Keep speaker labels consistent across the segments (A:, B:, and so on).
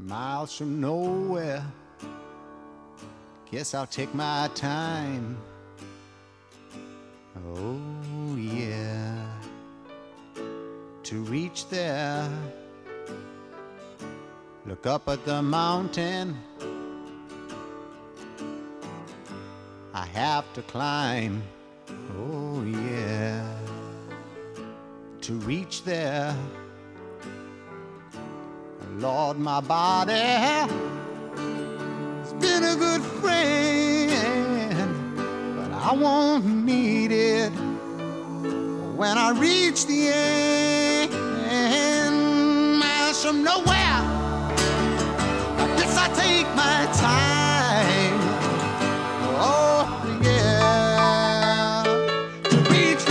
A: miles from nowhere. Guess I'll take my time. Oh yeah, to reach there. Look up at the mountain I have to climb. Oh yeah, to reach there. Lord, my body has been a good friend, but I won't need it when I reach the end. Miles from nowhere, I guess I take my time. Oh yeah, to reach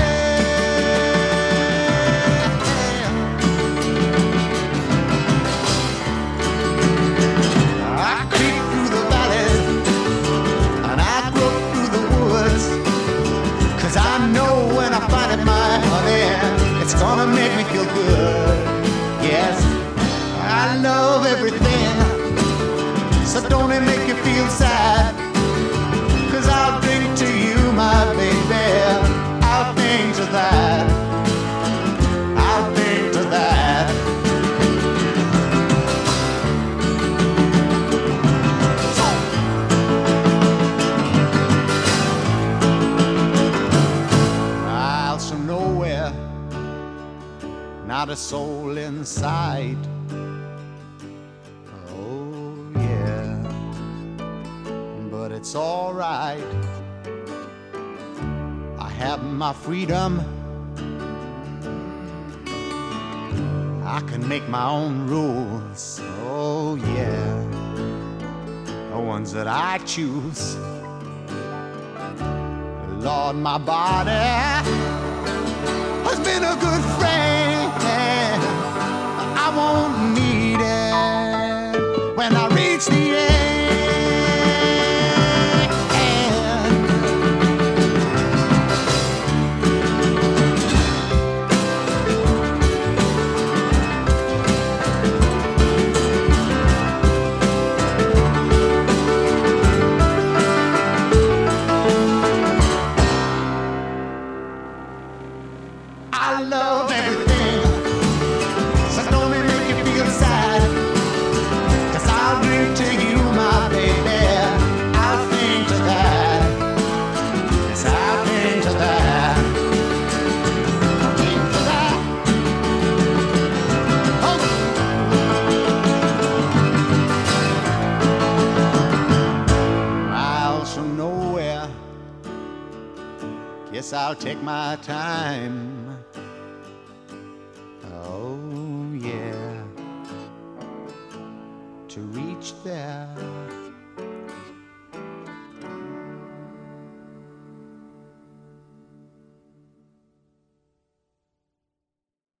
A: it's gonna make me feel good. Yes, I love everything, so don't it make you feel sad? 'Cause I'll drink to you, my baby. I'll think to that. I'll think to that. Miles from nowhere, not a soul in sight. Oh yeah, but it's all right. I have my freedom. I can make my own rules. Oh yeah, the ones that I choose. Lord, my body has been a good friend. I won't need it when I reach the end. I love everything, so don't it make you feel sad? 'Cause I'll drink to you, my baby. I'll think to that. Yes, I'll think to that. I'll think to that. Oh. Miles from nowhere, guess I'll take my time. Oh yeah, to reach there.